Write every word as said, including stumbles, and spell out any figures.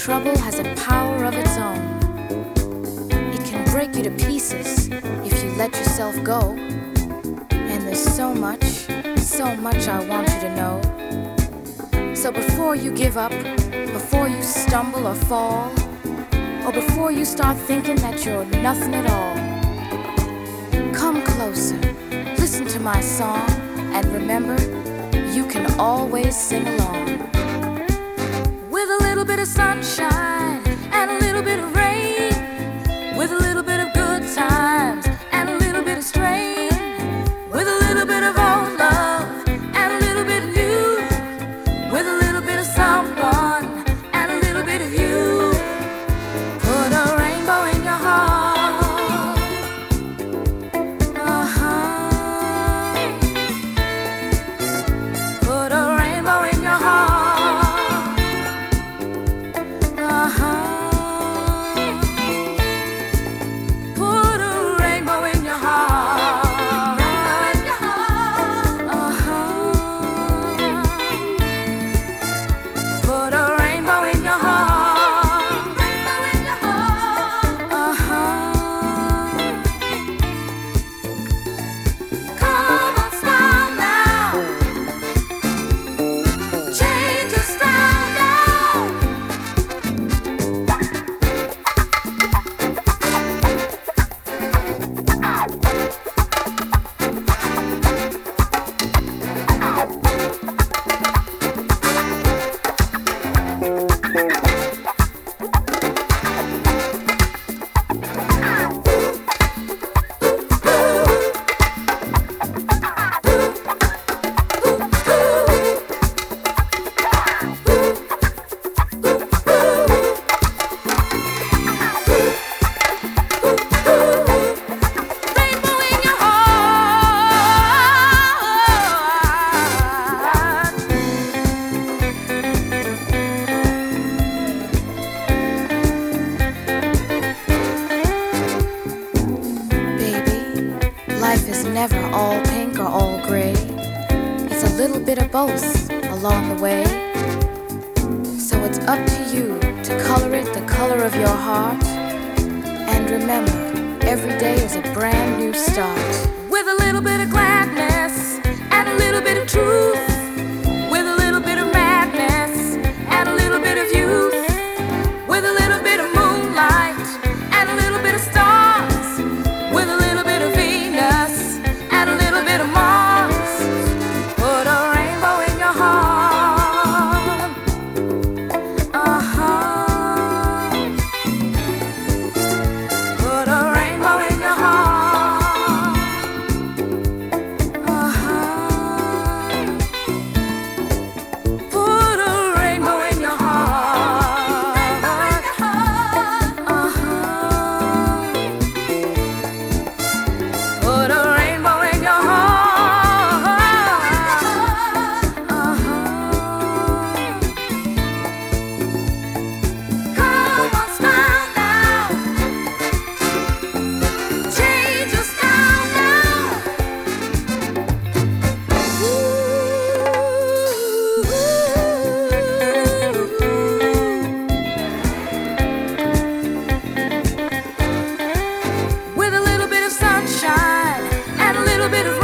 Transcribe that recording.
trouble has a power of its own. It can break you to pieces if you let yourself go. And there's so much, so much I want you to know. So before you give up, before you stumble or fall, or before you start thinking that you're nothing at all, come closer, listen to my song, and remember, you can always sing along. With a little bit of sunshine and a little bit of rain, with a little bit of good times and a little bit of strain, with a little bit of old love and a little bit of new, with a little bit of someone and a little bit of you. Put a rainbow in your heart. Uh-huh. Put a rainbow in your heart. Uh-huh. Put a rainbow in your heart. Uh-huh. Put a rainbow in your heart. Uh-huh. Come on, smile now. Change your style now. Rainbow in your heart. Baby, life is never all pink or all gray. It's a little bit of both along the way. So it's up to you to color it the color of your heart. And remember, every day is a brand new start. With a little bit of gladness and a little bit of truth. With a little bit of madness and a little bit of youth. With a little bit of moonlight and a little bit of stars. With a little bit of Venus and a little bit of Mars. Put a rainbow in your heart. Uh-huh. Put a rainbow in your heart. Uh-huh. Put a rainbow in your heart. Uh-huh. Put a rainbow in your heart. Uh-huh. Come on, smile now. Change your style now. With a little bit of sunshine and a little bit of